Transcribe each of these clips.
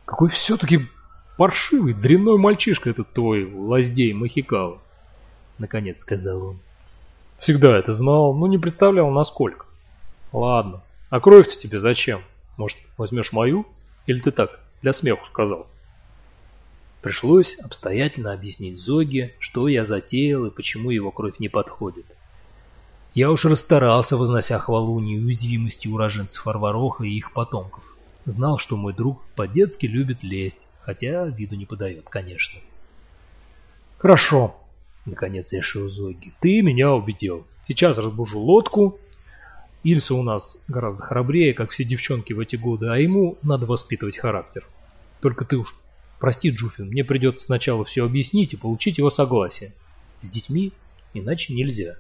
Какой все-таки паршивый, дрянной мальчишка этот твой Лаздей Махикала, наконец сказал он. Всегда это знал, но не представлял насколько. Ладно, а кровь-то тебе зачем? Может, возьмешь мою? Или ты так, для смеху сказал? Пришлось обстоятельно объяснить Зоге, что я затеял и почему его кровь не подходит. Я уж расстарался, вознося хвалу неуязвимости уроженцев Арвароха и их потомков. Знал, что мой друг по-детски любит лесть, хотя виду не подает, конечно. «Хорошо», — наконец решил Зоги, — «ты меня убедил. Сейчас разбужу лодку. Ильса у нас гораздо храбрее, как все девчонки в эти годы, а ему надо воспитывать характер. Только ты уж прости, Джуфин, мне придется сначала все объяснить и получить его согласие. С детьми иначе нельзя».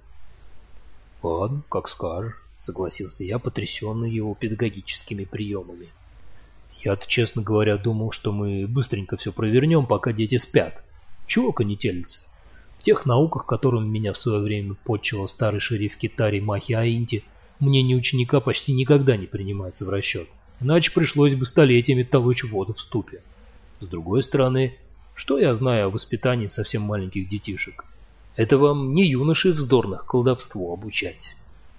«Ладно, как скажешь», — согласился я, потрясенный его педагогическими приемами. «Я-то, честно говоря, думал, что мы быстренько все провернем, пока дети спят. Чего конетелиться? В тех науках, которыми меня в свое время подчивал старый шериф Китари Махи Аинти, мнение ученика почти никогда не принимается в расчет, иначе пришлось бы столетиями толочь воду в ступе. С другой стороны, что я знаю о воспитании совсем маленьких детишек? Это вам не юношей вздорных колдовству обучать».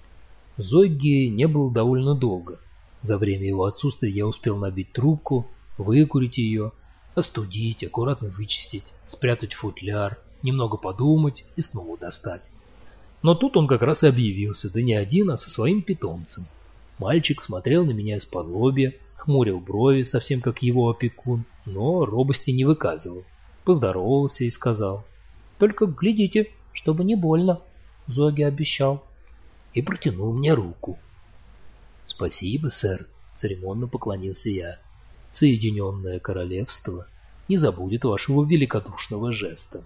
Зогги не было довольно долго. За время его отсутствия я успел набить трубку, выкурить ее, остудить, аккуратно вычистить, спрятать в футляр, немного подумать и снова достать. Но тут он как раз и объявился, да не один, а со своим питомцем. Мальчик смотрел на меня из-под лобья, хмурил брови, совсем как его опекун, но робости не выказывал. Поздоровался и сказал: «Только глядите, чтобы не больно, Зоги обещал». И протянул мне руку. «Спасибо, сэр», — церемонно поклонился я. «Соединенное Королевство не забудет вашего великодушного жеста».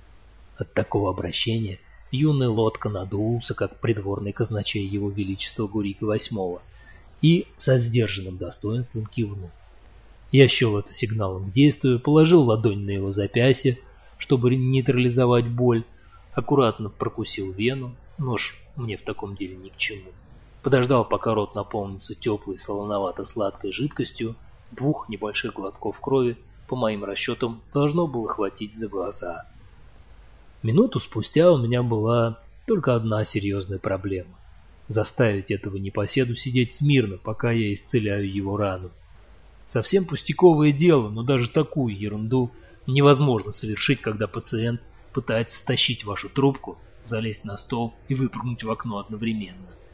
От такого обращения юный лодка надулся, как придворный казначей его величества Гурика VIII, и со сдержанным достоинством кивнул. Я счел это сигналом к действию, положил ладонь на его запястье, чтобы нейтрализовать боль, аккуратно прокусил вену, нож мне в таком деле ни к чему. Подождал, пока рот наполнится теплой солоновато-сладкой жидкостью, 2 небольших глотков крови, по моим расчетам, должно было хватить за глаза. Минуту спустя у меня была только одна серьезная проблема — заставить этого непоседу сидеть смирно, пока я исцеляю его рану. Совсем пустяковое дело, но даже такую ерунду невозможно совершить, когда пациент пытается стащить вашу трубку, залезть на стол и выпрыгнуть в окно одновременно.